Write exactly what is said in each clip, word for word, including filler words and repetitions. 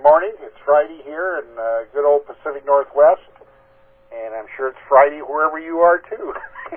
morning. It's Friday here in uh, good old Pacific Northwest, and I'm sure it's Friday wherever you are, too.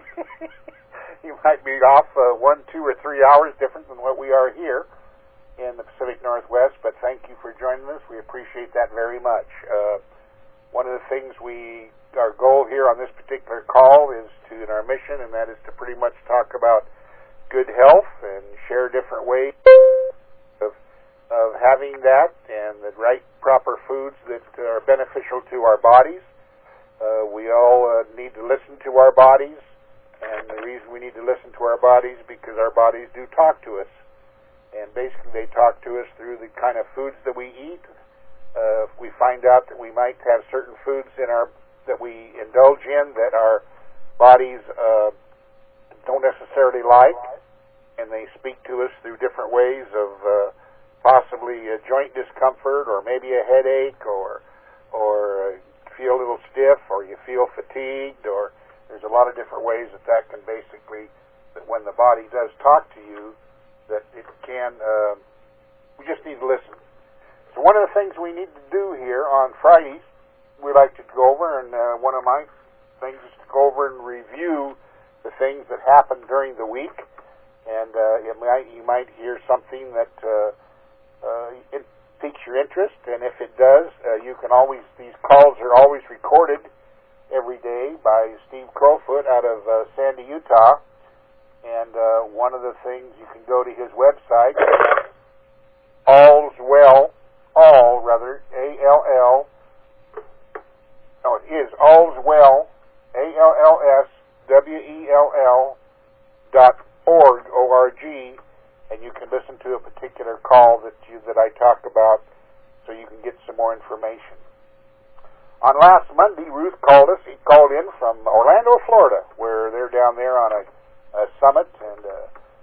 You might be off uh, one, two, or three hours different than what we are here in the Pacific Northwest, but thank you for joining us. We appreciate that very much. Uh, one of the things we, our goal here on this particular call is to, in our mission, and that is to pretty much talk about good health and share different ways of of having that and the right proper foods that are beneficial to our bodies. Uh, we all uh, need to listen to our bodies, and the reason we need to listen to our bodies is because our bodies do talk to us. And basically they talk to us through the kind of foods that we eat. Uh, if we find out that we might have certain foods in our that we indulge in that our bodies uh, don't necessarily like, and they speak to us through different ways of uh, possibly a joint discomfort, or maybe a headache, or or uh, feel a little stiff, or you feel fatigued, or there's a lot of different ways that that can basically, that when the body does talk to you, that it can, uh, we just need to listen. So one of the things we need to do here on Fridays, we like to go over, and uh, one of my things is to go over and review the things that happened during the week, and uh, it might, you might hear something that uh, Uh, it piques your interest, and if it does, uh, you can always, these calls are always recorded every day by Steve Crowfoot out of uh, Sandy, Utah, and uh, one of the things, you can go to his website, All's Well, All, rather, A L L, no, it is All's Well, A L L S W E L L dot org, O R G, and you can listen to a particular call that you, that I talk about, so you can get some more information. On last Monday, Ruth called us. He called in from Orlando, Florida, where they're down there on a, a summit, and uh,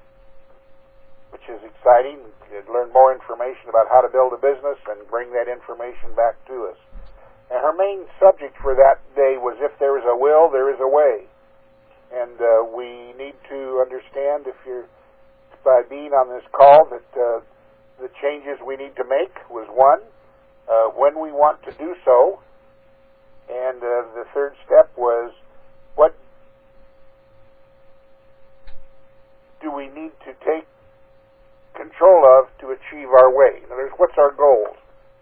which is exciting. You learn more information about how to build a business and bring that information back to us. And her main subject for that day was, if there is a will, there is a way. And uh, we need to understand, if you're by being on this call, that uh, the changes we need to make was one, uh, when we want to do so, and uh, the third step was, what do we need to take control of to achieve our way? In other words, what's our goals?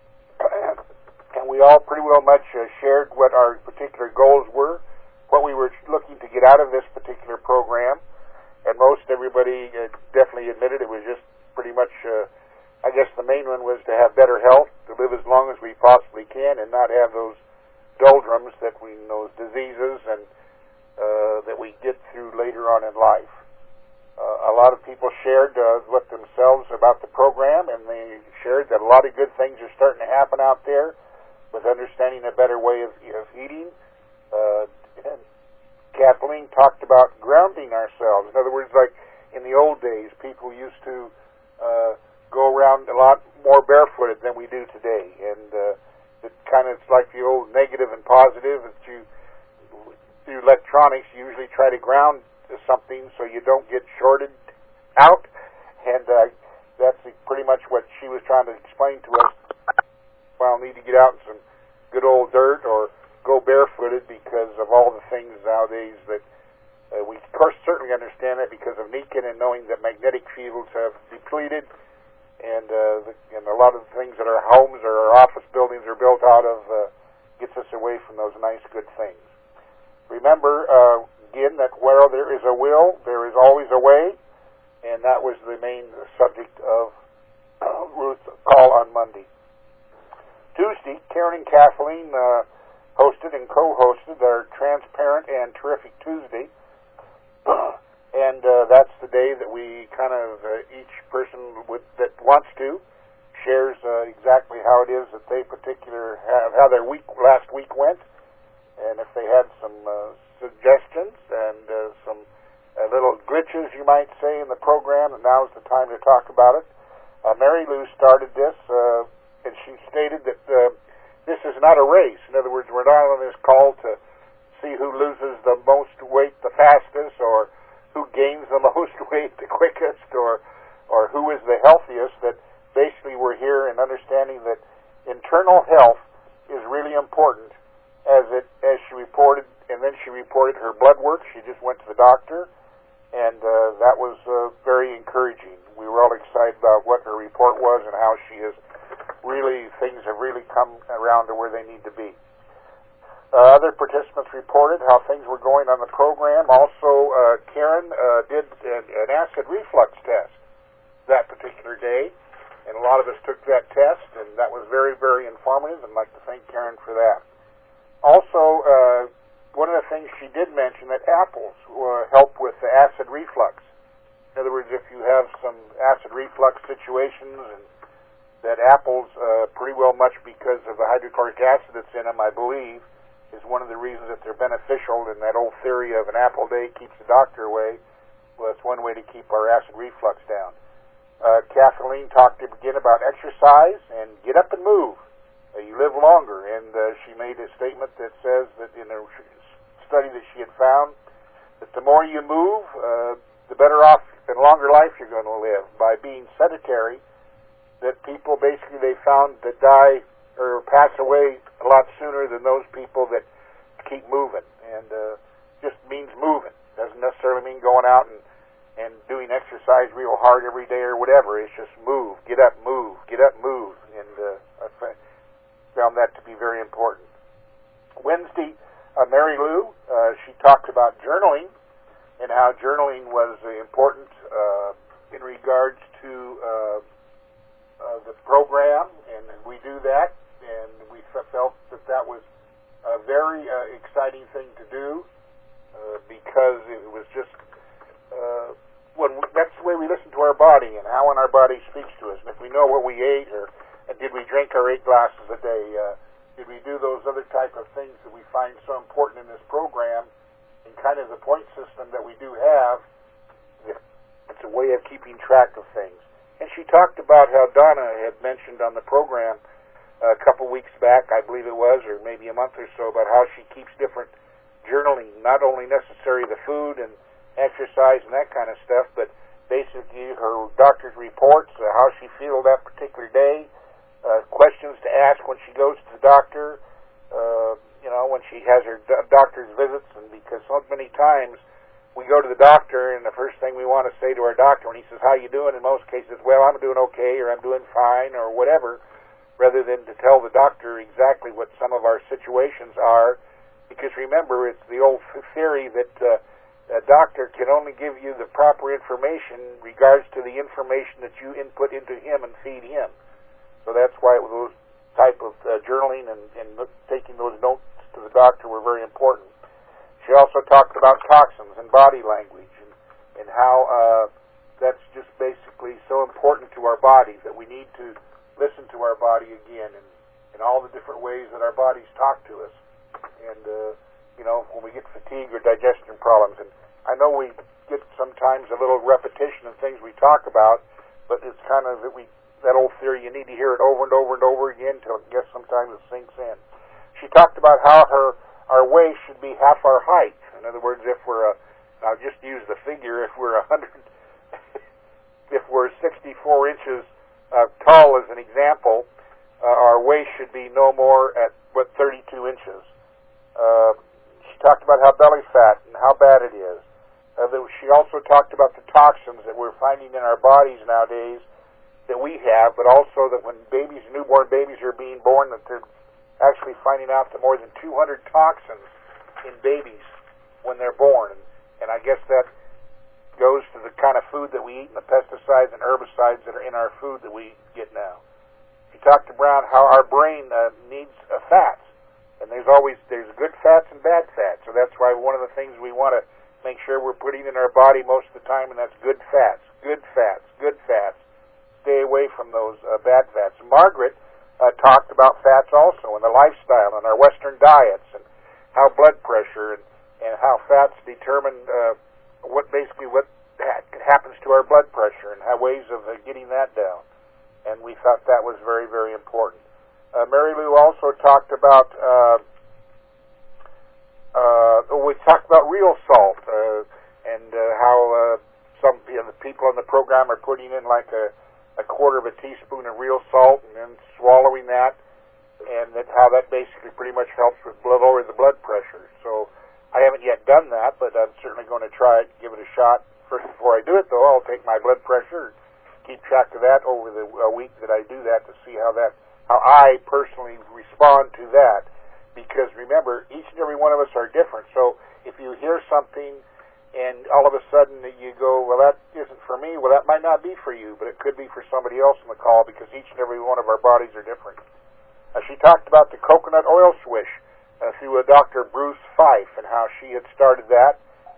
And we all pretty well much uh, shared what our particular goals were, what we were looking to get out of this particular program. And most everybody uh, definitely admitted it was just pretty much, uh, I guess the main one was to have better health, to live as long as we possibly can, and not have those doldrums that we, those diseases and uh, that we get through later on in life. Uh, a lot of people shared uh, what themselves about the program, and they shared that a lot of good things are starting to happen out there with understanding a better way of, of eating. Uh, and Kathleen talked about grounding ourselves. In other words, like in the old days, people used to uh, go around a lot more barefooted than we do today. And uh, it kind of, it's like the old negative and positive. That you, through electronics, you usually try to ground something so you don't get shorted out. And uh, that's pretty much what she was trying to explain to us. Well, need to get out in some good old dirt, or go barefooted, because of all the things nowadays that uh, we, of course, certainly understand that because of Niken, and knowing that magnetic fields have depleted, and uh, the, and a lot of the things that our homes or our office buildings are built out of uh, gets us away from those nice, good things. Remember, uh, again, that where there is a will, there is always a way, and that was the main subject of uh, Ruth's call on Monday. Tuesday, Karen and Kathleen uh, hosted and co-hosted our Transparent and Terrific Tuesday, and uh, that's the day that we kind of, uh, each person with, that wants to, shares uh, exactly how it is that they particular, have, how their week, last week went, and if they had some uh, suggestions and uh, some uh, little glitches, you might say, in the program, and now's the time to talk about it. Uh, Mary Lou started this, uh, and she stated that uh, this is not a race. In other words, we're not on this call to see who loses the most weight the fastest, or who gains the most weight the quickest, or or who is the healthiest. That basically we're here in understanding that internal health is really important, as it as she reported, and then she reported her blood work. She just went to the doctor, and uh, that was uh, very encouraging. We were all excited about what her report was and how she is really, things have really come around to where they need to be. Uh, other participants reported how things were going on the program. Also, uh, Karen uh, did an, an acid reflux test that particular day, and a lot of us took that test, and that was very, very informative, and I'd like to thank Karen for that. Also, uh, one of the things she did mention that apples uh, help with the acid reflux. In other words, if you have some acid reflux situations, and that apples, uh, pretty well much because of the hydrochloric acid that's in them, I believe, is one of the reasons that they're beneficial. And that old theory of an apple a day keeps the doctor away, well, it's one way to keep our acid reflux down. Uh, Kathleen talked again about exercise and get up and move. Uh, you live longer, and uh, she made a statement that says that in a study that she had found that the more you move, uh, the better off and longer life you're going to live. By being sedentary, that people basically they found that die or pass away a lot sooner than those people that keep moving. And uh, just means moving. Doesn't necessarily mean going out and, and doing exercise real hard every day or whatever. It's just move, get up, move, get up, move. And uh, I found that to be very important. Wednesday, uh, Mary Lou, uh, she talked about journaling and how journaling was uh, important uh, in regards to uh, uh, the program, and we do that. And we felt that that was a very uh, exciting thing to do uh, because it was just uh, when we, that's the way we listen to our body and how our body speaks to us. And if we know what we ate, or and did we drink our eight glasses a day, uh, did we do those other type of things that we find so important in this program, and kind of the point system that we do have, it's a way of keeping track of things. And she talked about how Donna had mentioned on the program a couple weeks back, I believe it was, or maybe a month or so, about how she keeps different journaling, not only necessarily the food and exercise and that kind of stuff, but basically her doctor's reports, uh, how she feels that particular day, uh, questions to ask when she goes to the doctor, uh, you know, when she has her do- doctor's visits, and because so many times we go to the doctor and the first thing we want to say to our doctor when he says, how you doing, in most cases, well, I'm doing okay, or I'm doing fine, or whatever, rather than to tell the doctor exactly what some of our situations are. Because remember, it's the old theory that uh, a doctor can only give you the proper information in regards to the information that you input into him and feed him. So that's why those type of uh, journaling and, and taking those notes to the doctor were very important. She also talked about toxins and body language, and, and how uh, that's just basically so important to our bodies, that we need to listen to our body again, and, and all the different ways that our bodies talk to us. And, uh, you know, when we get fatigue or digestion problems. And I know we get sometimes a little repetition of things we talk about, but it's kind of that we that old theory, you need to hear it over and over and over again until I guess sometimes it sinks in. She talked about how her our waist should be half our height. In other words, if we're a, I'll just use the figure, if we're a hundred, if we're sixty-four inches Uh, tall, as an example, uh, our waist should be no more at, what, thirty-two inches. Uh, she talked about how belly fat and how bad it is. Uh, that she also talked about the toxins that we're finding in our bodies nowadays that we have, but also that when babies, newborn babies are being born, that they're actually finding out that more than two hundred toxins in babies when they're born. And, and I guess that goes to the kind of food that we eat and the pesticides and herbicides that are in our food that we get now. She talked about how our brain uh, needs uh, fats, and there's always there's good fats and bad fats. So that's why one of the things we want to make sure we're putting in our body most of the time, and that's good fats, good fats, good fats. Stay away from those uh, bad fats. Margaret uh, talked about fats also, and the lifestyle and our Western diets, and how blood pressure and, and how fats determine uh, what basically what happens to our blood pressure and how ways of uh, getting that down. And we thought that was very, very important. Uh, Mary Lou also talked about uh, uh, we talked about real salt uh, and uh, how uh, some you know, the people in the program are putting in like a, a quarter of a teaspoon of real salt and then swallowing that. and that how that basically pretty much helps with blood, lower the blood pressure. So I haven't yet done that, but I'm certainly going to try it, give it a shot. First, before I do it, though, I'll take my blood pressure, keep track of that over the uh, week that I do that to see how that, how I personally respond to that. Because remember, each and every one of us are different. So if you hear something and all of a sudden you go, well, that isn't for me, well, that might not be for you, but it could be for somebody else in the call because each and every one of our bodies are different. Uh, she talked about the coconut oil swish uh, through a Doctor Bruce Fife and how she had started that.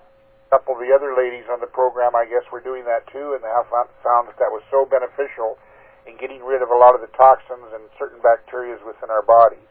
A couple of the other ladies on the program, I guess, were doing that too, and they have found that that was so beneficial in getting rid of a lot of the toxins and certain bacteria within our bodies.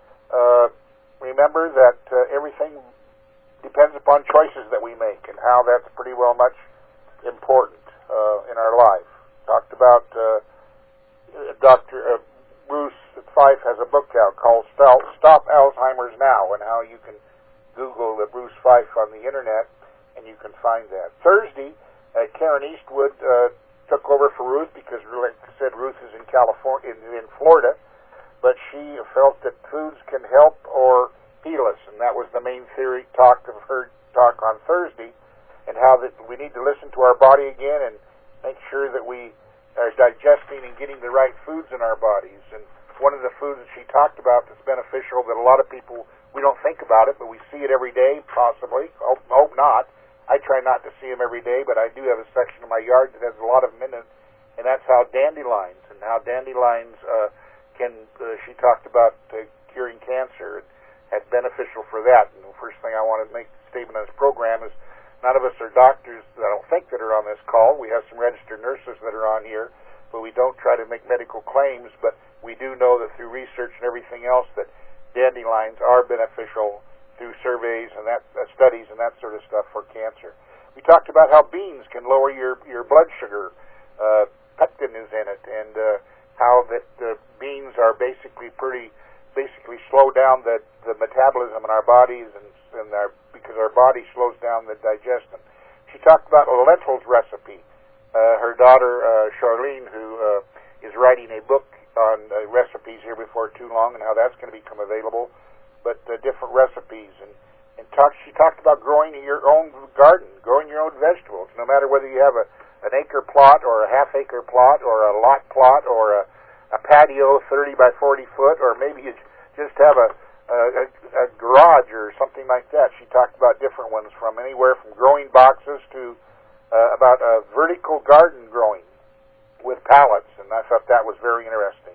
Uh, remember that uh, everything depends upon choices that we make and how that's pretty well much important uh, in our life. Talked about uh, Doctor Uh, Bruce Fife has a book out called Stop Alzheimer's Now, and how you can Google uh, Bruce Fife on the internet and you can find that. Thursday, uh, Karen Eastwood uh, took over for Ruth because, like I said, Ruth is in California, in, in Florida, but she felt that foods can help or heal us, and that was the main theory talk of her talk on Thursday, and how that we need to listen to our body again and make sure that we are digesting and getting the right foods in our bodies. And one of the foods that she talked about that's beneficial that a lot of people, we don't think about it, but we see it every day, possibly. Hope, hope not. I try not to see them every day, but I do have a section of my yard that has a lot of them in it, and that's how dandelions, and how dandelions uh, can, uh, she talked about uh, curing cancer, and had beneficial for that. And the first thing I want to make a statement on this program is none of us are doctors, I don't think, that are on this call. We have some registered nurses that are on here, but we don't try to make medical claims, but we do know that through research and everything else that dandelions are beneficial through surveys and that uh, studies and that sort of stuff for cancer. We talked about how beans can lower your, your blood sugar. Uh, pectin is in it, and uh, how that uh, beans are basically pretty, basically slow down the, the metabolism in our bodies, and, and our, because our body slows down the digestion. She talked about a lentils recipe. Uh, her daughter, uh, Charlene, who uh, is writing a book on uh, recipes here before too long, and how that's going to become available, but uh, different recipes. And, and talk, she talked about growing your own garden, growing your own vegetables, no matter whether you have a, an acre plot or a half acre plot or a lot plot or a, a patio thirty by forty foot, or maybe you just have a, a, a garage or something like that. She talked about different ones, from anywhere from growing boxes to uh, about a vertical garden growing with pallets, and I thought that was very interesting.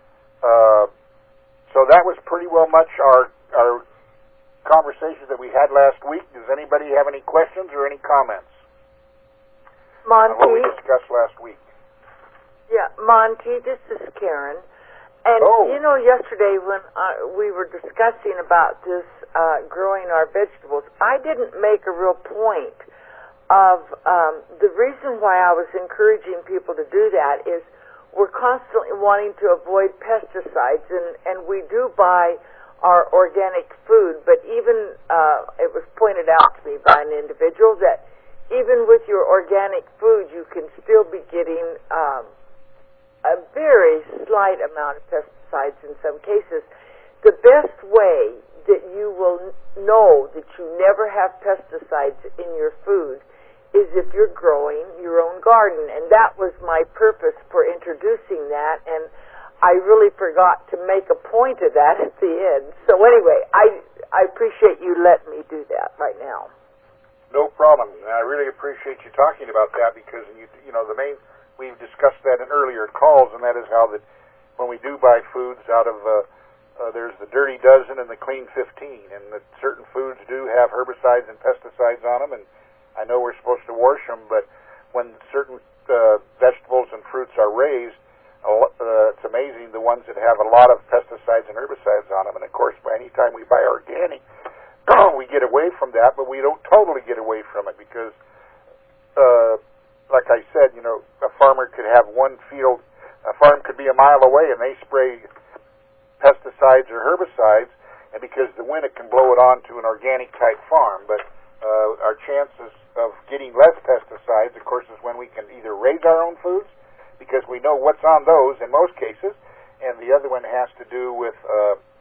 Uh, so that was pretty well much our our conversations that we had last week. Does anybody have any questions or any comments Monty, on what we discussed last week? Yeah, Monty, this is Karen. And, oh. you know, yesterday when uh, we were discussing about this uh, growing our vegetables, I didn't make a real point of um, the reason why I was encouraging people to do that is we're constantly wanting to avoid pesticides, and, and we do buy our organic food, but even uh, it was pointed out to me by an individual that even with your organic food, you can still be getting um, a very slight amount of pesticides in some cases. The best way that you will know that you never have pesticides in your food is if you're growing your own garden, and that was my purpose for introducing that, and I really forgot to make a point of that at the end. So anyway, I I appreciate you letting me do that right now. No problem. I really appreciate you talking about that, because you you know the main we've discussed that in earlier calls, and that is how that when we do buy foods out of uh, uh, there's the dirty dozen and the clean fifteen, and that certain foods do have herbicides and pesticides on them, and I know we're supposed to wash them, but when certain uh, vegetables and fruits are raised, Uh, it's amazing the ones that have a lot of pesticides and herbicides on them. And of course, by any time we buy organic, we get away from that, but we don't totally get away from it, because, uh, like I said, you know, a farmer could have one field, a farm could be a mile away, and they spray pesticides or herbicides, and because of the wind, it can blow it onto an organic type farm. But uh, our chances of getting less pesticides, of course, is when we can either raise our own foods, because we know what's on those in most cases, and the other one has to do with uh,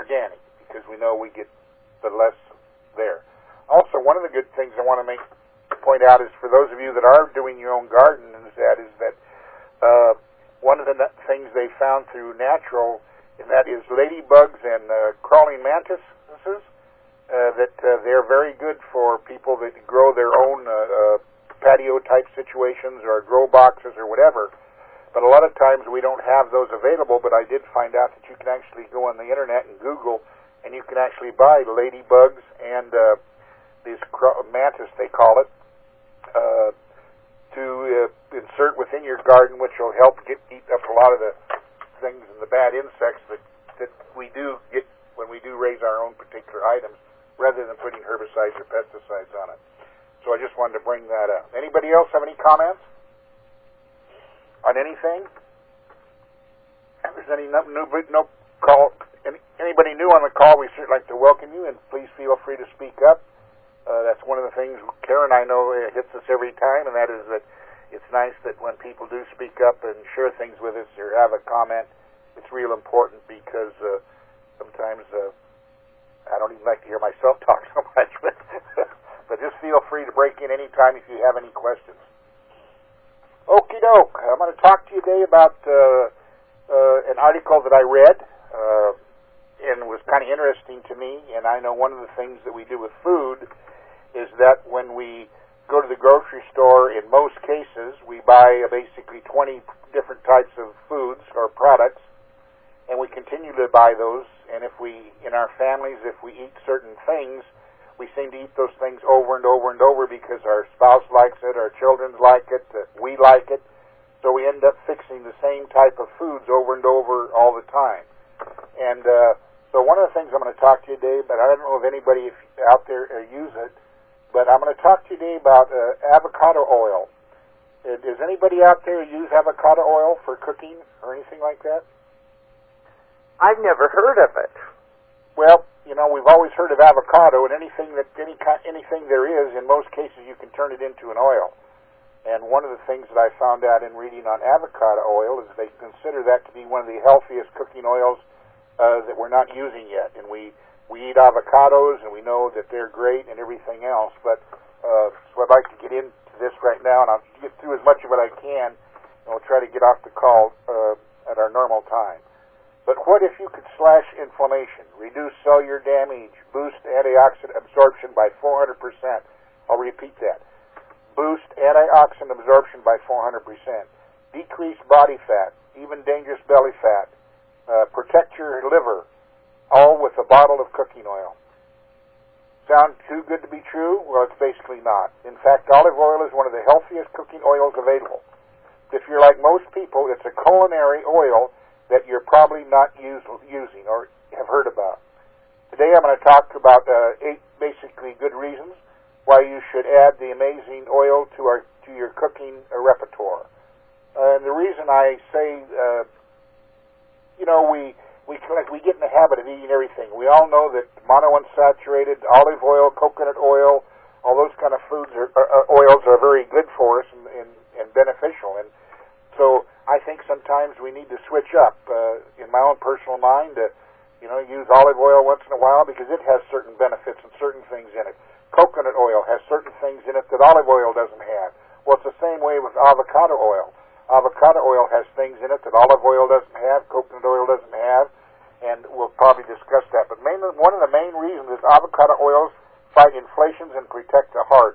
organic, because we know we get the less there. Also, one of the good things I want to make point out is for those of you that are doing your own garden, is that is that uh, one of the things they found through natural, and that is ladybugs and uh, crawling mantises, uh, that uh, they're very good for people that grow their own uh, uh, patio-type situations or grow boxes or whatever. But a lot of times we don't have those available, but I did find out that you can actually go on the internet and Google, and you can actually buy ladybugs and uh, these cro- mantis, they call it, uh, to uh, insert within your garden, which will help get eat up a lot of the things and the bad insects that, that we do get when we do raise our own particular items, rather than putting herbicides or pesticides on it. So I just wanted to bring that up. Anybody else have any comments on anything? If there's any no, no, no call, any, anybody new on the call, we certainly like to welcome you, and please feel free to speak up. Uh, that's one of the things Karen, I know, uh, hits us every time, and that is that it's nice that when people do speak up and share things with us or have a comment, it's real important, because uh, sometimes uh, I don't even like to hear myself talk so much, but, but just feel free to break in anytime if you have any questions. Okie doke. I'm going to talk to you today about uh, uh, an article that I read, uh, and was kind of interesting to me, and I know one of the things that we do with food is that when we go to the grocery store, in most cases, we buy basically twenty different types of foods or products, and we continue to buy those, and if we, in our families, if we eat certain things, we seem to eat those things over and over and over because our spouse likes it, our children like it, uh, we like it, so we end up fixing the same type of foods over and over all the time. And uh, so one of the things I'm going to talk to you today, but I don't know if anybody if out there uh, use it, but I'm going to talk to you today about uh, avocado oil. Uh, does anybody out there use avocado oil for cooking or anything like that? I've never heard of it. Well, you know, we've always heard of avocado, and anything that any anything there is, in most cases, you can turn it into an oil. And one of the things that I found out in reading on avocado oil is they consider that to be one of the healthiest cooking oils uh, that we're not using yet. And we we eat avocados, and we know that they're great and everything else. But uh, so I'd like to get into this right now, and I'll get through as much of it I can, and we'll try to get off the call uh, at our normal time. But what if you could slash inflammation, reduce cellular damage, boost antioxidant absorption by four hundred percent? I'll repeat that. Boost antioxidant absorption by four hundred percent. Decrease body fat, even dangerous belly fat. Uh, protect your liver, all with a bottle of cooking oil. Sound too good to be true? Well, it's basically not. In fact, olive oil is one of the healthiest cooking oils available. If you're like most people, it's a culinary oil that you're probably not use, using or have heard about. Today I'm going to talk about uh, eight basically good reasons why you should add the amazing oil to our to your cooking uh, repertoire. Uh, and the reason I say, uh, you know, we we like we get in the habit of eating everything. We all know that monounsaturated olive oil, coconut oil, all those kind of foods or uh, oils are very good for us and, and, and beneficial. And so I think sometimes we need to switch up. Uh, in my own personal mind, uh, you know, use olive oil once in a while because it has certain benefits and certain things in it. Coconut oil has certain things in it that olive oil doesn't have. Well, it's the same way with avocado oil. Avocado oil has things in it that olive oil doesn't have, coconut oil doesn't have, and we'll probably discuss that. But mainly, one of the main reasons is avocado oils fight inflammations and protect the heart.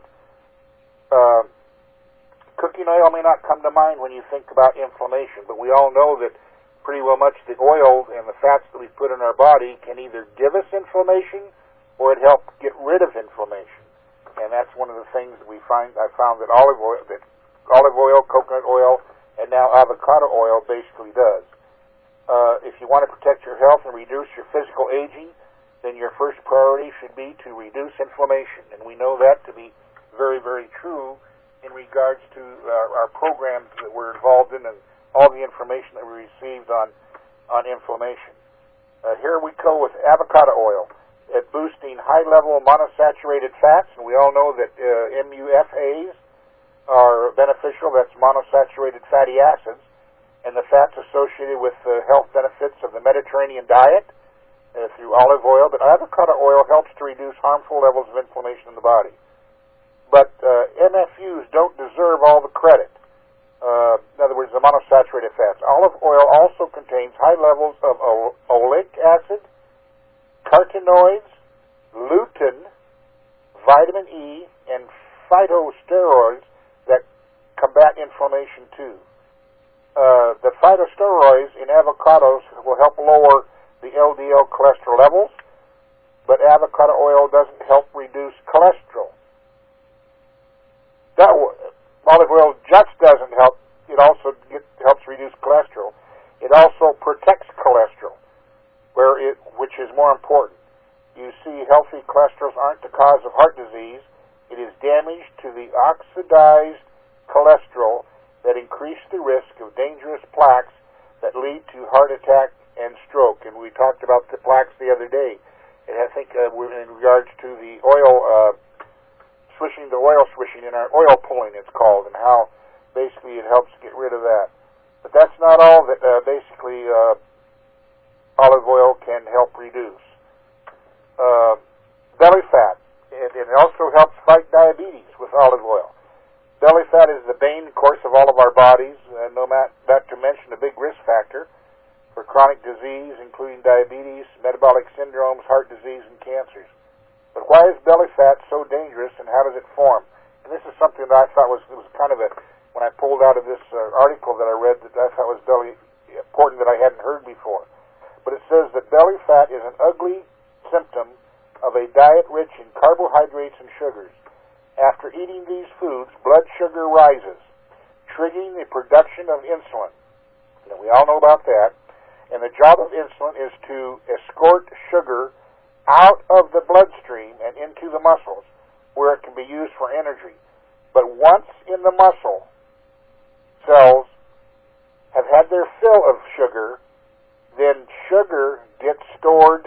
Uh, Cooking oil may not come to mind when you think about inflammation, but we all know that pretty well much the oil and the fats that we put in our body can either give us inflammation or it helps get rid of inflammation. And that's one of the things that we find. I found that olive oil, that olive oil, coconut oil, and now avocado oil basically does. Uh, if you want to protect your health and reduce your physical aging, then your first priority should be to reduce inflammation. And we know that to be very, very true in regards to our, our programs that we're involved in and all the information that we received on, on inflammation. Uh, here we go with avocado oil at boosting high-level monosaturated fats, and we all know that uh, M U F As are beneficial. That's monosaturated fatty acids, and the fats associated with the health benefits of the Mediterranean diet uh, through olive oil, but avocado oil helps to reduce harmful levels of inflammation in the body. But uh, M F Us don't deserve all the credit. Uh, in other words, the monosaturated fats. Olive oil also contains high levels of o- oleic acid, carotenoids, lutein, vitamin E, and phytosteroids that combat inflammation too. Uh, the phytosteroids in avocados will help lower the L D L cholesterol levels, but avocado oil doesn't help reduce cholesterol. That olive oil just doesn't help. It also get, helps reduce cholesterol. It also protects cholesterol, where it, which is more important. You see, healthy cholesterols aren't the cause of heart disease. It is damage to the oxidized cholesterol that increase the risk of dangerous plaques that lead to heart attack and stroke. And we talked about the plaques the other day. And I think uh, in regards to the oil uh, swishing, the oil swishing in our oil pulling, it's called, and how basically it helps get rid of that. But that's not all that uh, basically uh, olive oil can help reduce. Uh, belly fat. It, it also helps fight diabetes with olive oil. Belly fat is the bane, of course, of all of our bodies, uh, no mat, not to mention a big risk factor for chronic disease, including diabetes, metabolic syndromes, heart disease, and cancers. But why is belly fat so dangerous, and how does it form? And this is something that I thought was, it was kind of a, when I pulled out of this uh, article that I read, that I thought was very important that I hadn't heard before. But it says that belly fat is an ugly symptom of a diet rich in carbohydrates and sugars. After eating these foods, blood sugar rises, triggering the production of insulin. And we all know about that. And the job of insulin is to escort sugar out of the bloodstream and into the muscles, where it can be used for energy. But once in the muscle, cells have had their fill of sugar, then sugar gets stored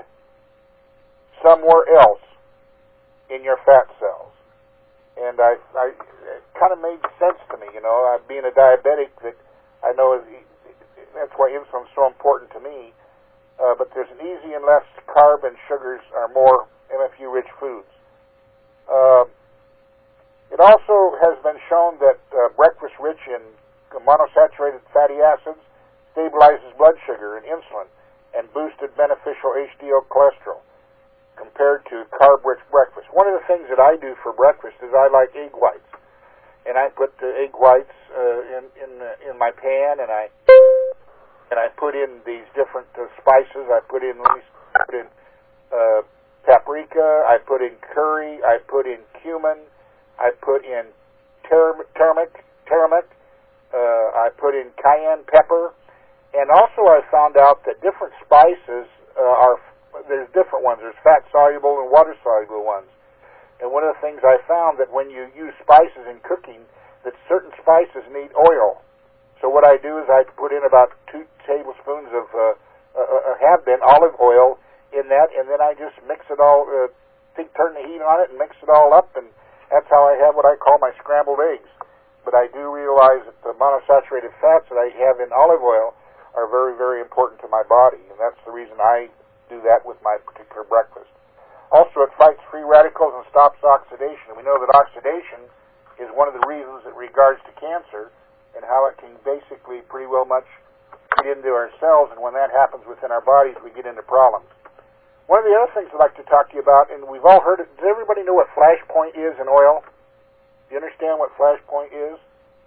somewhere else in your fat cells. And I, I it kind of made sense to me, you know, uh, being a diabetic, that I know is, that's why insulin is so important to me. Uh, but there's an easy and less carb and sugars are more M F U-rich foods. Uh, it also has been shown that uh, breakfast rich in monosaturated fatty acids stabilizes blood sugar and insulin and boosted beneficial H D L cholesterol compared to carb-rich breakfast. One of the things that I do for breakfast is I like egg whites, and I put the egg whites uh, in in, uh, in my pan, and I and I put in these different uh, spices. I put in I put in uh, paprika. I put in curry. I put in cumin. I put in tur- turmeric. Turmeric. Uh, I put in cayenne pepper, and also I found out that different spices uh, are. There's different ones. There's fat-soluble and water-soluble ones. And one of the things I found that when you use spices in cooking, that certain spices need oil. So what I do is I put in about two tablespoons of, uh, uh, have been, olive oil in that, and then I just mix it all, uh, think, turn the heat on it and mix it all up, and that's how I have what I call my scrambled eggs. But I do realize that the monosaturated fats that I have in olive oil are very, very important to my body, and that's the reason I do that with my particular breakfast. Also, it fights free radicals and stops oxidation. We know that oxidation is one of the reasons in regards to cancer and how it can basically pretty well much get into our cells, and when that happens within our bodies, we get into problems. One of the other things I'd like to talk to you about, and we've all heard it, does everybody know what flash point is in oil? Do you understand what flash point is?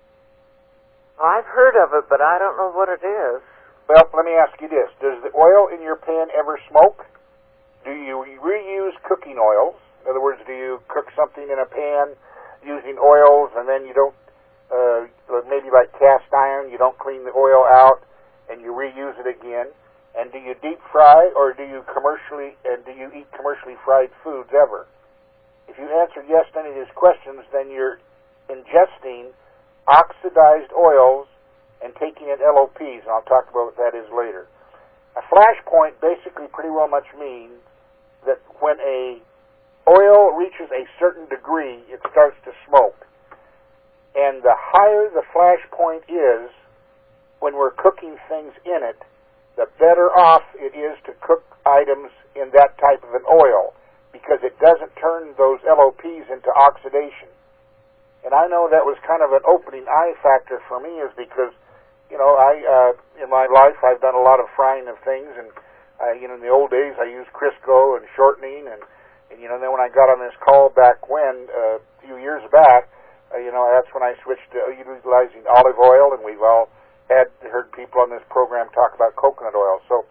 I've heard of it, but I don't know what it is. Well, let me ask you this. Does the oil in your pan ever smoke? Do you reuse cooking oils? In other words, do you cook something in a pan using oils, and then you don't, uh, maybe like cast iron, you don't clean the oil out, and you reuse it again? And do you deep fry, or do you commercially, and do you eat commercially fried foods ever? If you answered yes to any of these questions, then you're ingesting oxidized oils and taking in L O Ps, and I'll talk about what that is later. A flash point basically pretty well much means that when a oil reaches a certain degree, it starts to smoke. And the higher the flash point is, when we're cooking things in it, the better off it is to cook items in that type of an oil, because it doesn't turn those L O Ps into oxidation. And I know that was kind of an opening eye factor for me, is because, you know, I uh, in my life I've done a lot of frying of things, and uh, you know, in the old days I used Crisco and shortening, and, and you know, then when I got on this call back when uh, a few years back, uh, you know, that's when I switched to utilizing olive oil, and we've all had heard people on this program talk about coconut oil. So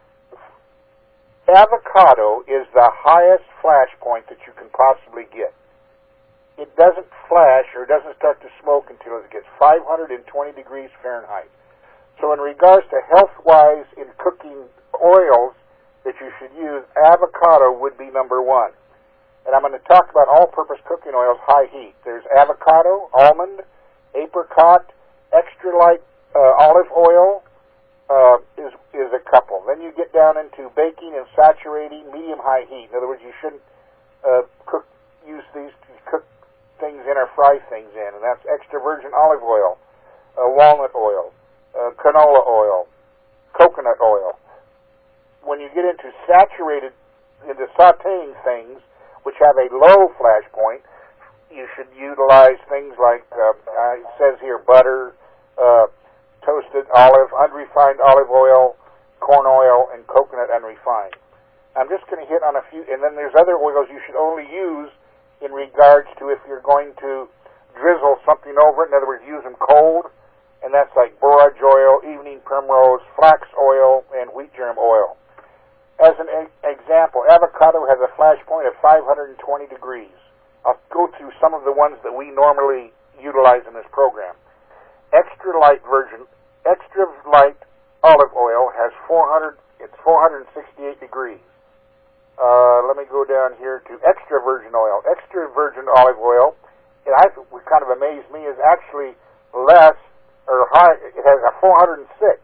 avocado is the highest flash point that you can possibly get. It doesn't flash or doesn't start to smoke until it gets five hundred twenty degrees Fahrenheit. So in regards to health-wise in cooking oils that you should use, avocado would be number one. And I'm going to talk about all-purpose cooking oils, high heat. There's avocado, almond, apricot, extra light uh, olive oil uh, is is a couple. Then you get down into baking and saturating, medium-high heat. In other words, you shouldn't uh, cook use these to cook things in or fry things in, and that's extra virgin olive oil, uh, walnut oil, uh, canola oil, coconut oil. When you get into saturated, into sautéing things, which have a low flash point, you should utilize things like, uh, uh, it says here, butter, uh, toasted olive, unrefined olive oil, corn oil, and coconut unrefined. I'm just going to hit on a few, and then there's other oils you should only use in regards to if you're going to drizzle something over it. In other words, use them cold, and that's like borage oil, evening primrose, flax oil, and wheat germ oil. As an e- example, avocado has a flash point of five hundred twenty degrees. I'll go through some of the ones that we normally utilize in this program. Extra light virgin, extra light olive oil has four hundred, it's four hundred sixty-eight degrees. Uh, let me go down here to extra virgin oil. Extra virgin olive oil, it I, what kind of amazed me, is actually less, or high, it has a four hundred six.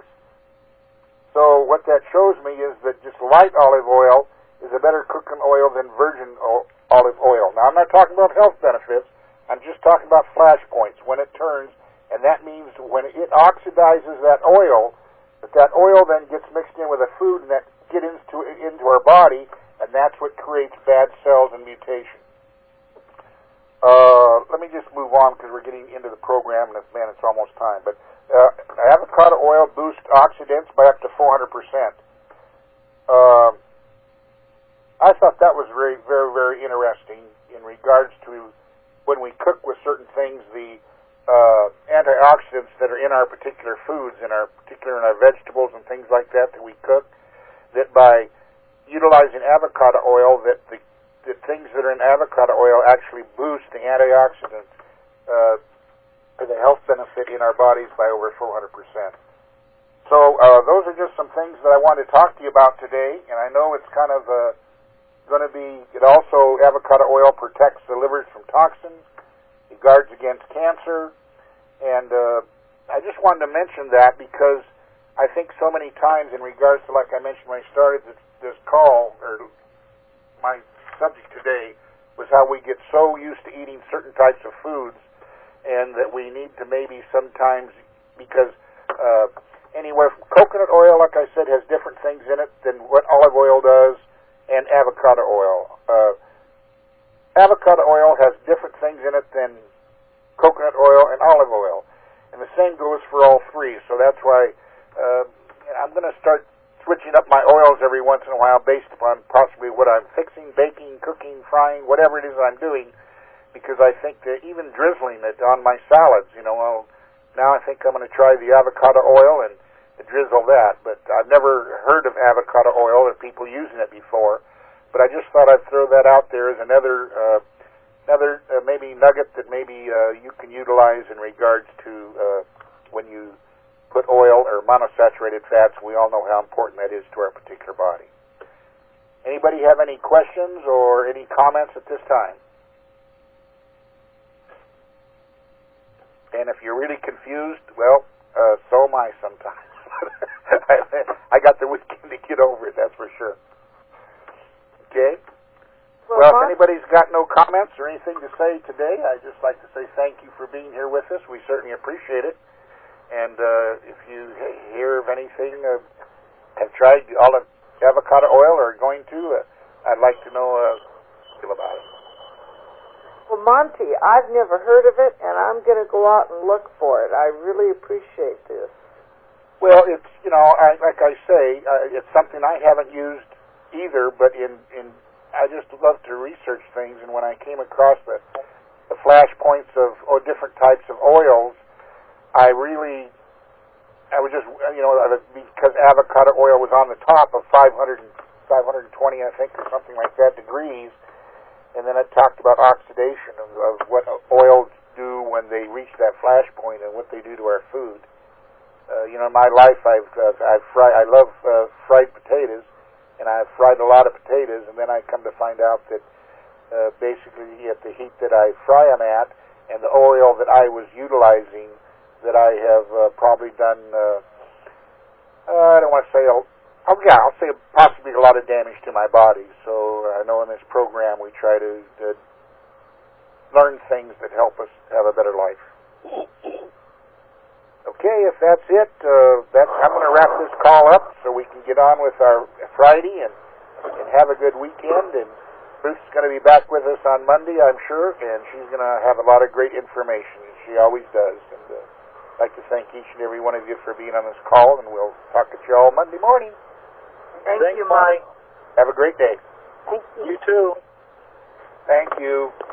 So what that shows me is that just light olive oil is a better cooking oil than virgin o- olive oil. Now, I'm not talking about health benefits. I'm just talking about flash points when it turns, and that means when it oxidizes that oil, that that oil then gets mixed in with a food and that gets into, into our body, and that's what creates bad cells and mutation. Uh, let me just move on because we're getting into the program, and man, it's almost time. But uh, avocado oil boosts oxidants by up to four hundred percent. Uh, I thought that was very, very, very interesting in regards to when we cook with certain things, the uh, antioxidants that are in our particular foods, in our particular in our vegetables and things like that that we cook, that by utilizing avocado oil, that the, the things that are in avocado oil actually boost the antioxidants uh, for the health benefit in our bodies by over four hundred percent. So uh, those are just some things that I wanted to talk to you about today, and I know it's kind of uh, going to be, it also, avocado oil protects the livers from toxins, it guards against cancer, and uh, I just wanted to mention that because I think so many times in regards to, like I mentioned when I started this, this call, or my subject today, was how we get so used to eating certain types of foods, and that we need to maybe sometimes, because uh, anywhere from coconut oil, like I said, has different things in it than what olive oil does, and avocado oil. Uh, avocado oil has different things in it than coconut oil and olive oil, and the same goes for all three. So that's why uh, I'm going to start switching up my oils every once in a while based upon possibly what I'm fixing, baking, cooking, frying, whatever it is I'm doing, because I think that even drizzling it on my salads, you know, I'll, now I think I'm going to try the avocado oil and drizzle that, but I've never heard of avocado oil or people using it before, but I just thought I'd throw that out there as another uh, another uh, maybe nugget that maybe uh, you can utilize in regards to uh, when you put oil or monosaturated fats. We all know how important that is to our particular body. Anybody have any questions or any comments at this time? And if you're really confused, well, uh, so am I sometimes. I got the weekend to get over it, that's for sure. Okay? Well, Well, if Mark, anybody's got no comments or anything to say today, I'd just like to say thank you for being here with us. We certainly appreciate it. And uh, if you hear of anything, uh, have tried olive avocado oil or are going to, uh, I'd like to know uh, about it. Well, Monty, I've never heard of it, and I'm going to go out and look for it. I really appreciate this. Well, it's, you know, I, like I say, uh, it's something I haven't used either, but in, in I just love to research things, and when I came across the, the flash points of or different types of oils, I really, I was just, you know, because avocado oil was on the top of five hundred, five hundred twenty, I think, or something like that, degrees, and then it talked about oxidation of, of what oils do when they reach that flash point and what they do to our food. Uh, you know, in my life, I've uh, I've fried. I love uh, fried potatoes, and I've fried a lot of potatoes. And then I come to find out that uh, basically at the heat that I fry them at, and the oil that I was utilizing, that I have uh, probably done. Uh, uh, I don't want to say. Oh, yeah, I'll say possibly a lot of damage to my body. So uh, I know in this program we try to, to learn things that help us have a better life. Okay, if that's it, uh, that's, I'm going to wrap this call up so we can get on with our Friday and, and have a good weekend. And Ruth's going to be back with us on Monday, I'm sure, and she's going to have a lot of great information, as she always does. And uh, I'd like to thank each and every one of you for being on this call, and we'll talk to you all Monday morning. Thank Thanks, you, Mike. Have a great day. Thank you. You too. Thank you.